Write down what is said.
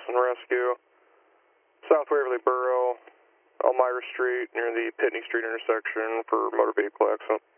and rescue. South Waverly Borough, Elmira Street, near the Pitney Street intersection for motor vehicle accident.